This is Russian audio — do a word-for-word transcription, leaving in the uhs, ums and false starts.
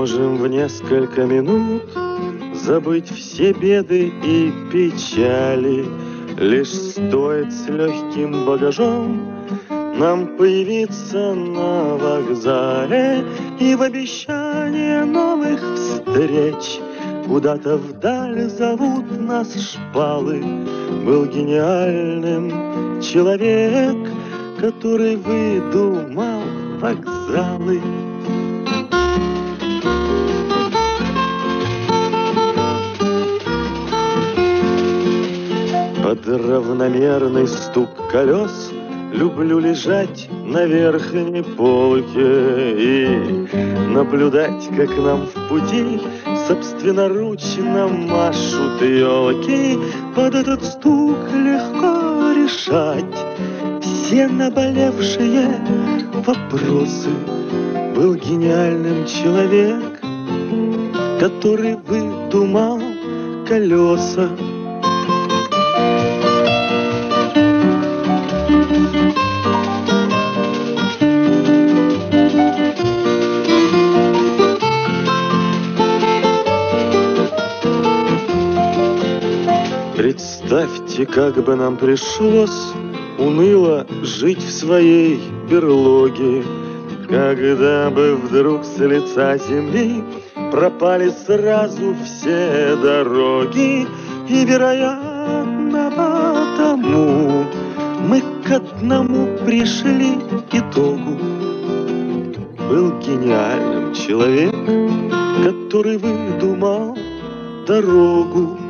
можем в несколько минут забыть все беды и печали. Лишь стоит с легким багажом нам появиться на вокзале, и в обещание новых встреч куда-то вдаль зовут нас шпалы. Был гениальным человек, который выдумал вокзалы. Под равномерный стук колес люблю лежать на верхней полке и наблюдать, как нам в пути собственноручно машут елки. Под этот стук легко решать все наболевшие вопросы. Был гениальным человек, который выдумал колеса. Представьте, как бы нам пришлось уныло жить в своей берлоге, когда бы вдруг с лица земли пропали сразу все дороги. И, вероятно, потому мы к одному пришли итогу. Был гениальным человек, который выдумал дорогу.